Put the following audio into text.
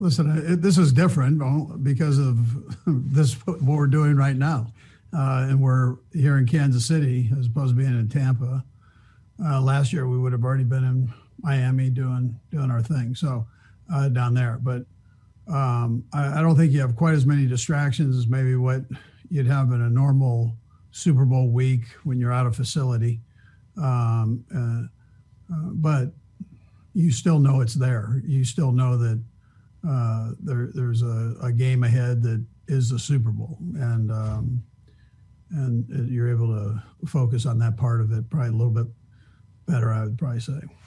Listen, this is different because of this what we're doing right now, and we're here in Kansas City as opposed to being in Tampa. Last year we would have already been in Miami doing our thing, so down there. But I don't think you have quite as many distractions as maybe what you'd have in a normal Super Bowl week when you're out of facility. But you still know it's there. You still know that there's a game ahead that is the Super Bowl, and you're able to focus on that part of it probably a little bit better, I would probably say.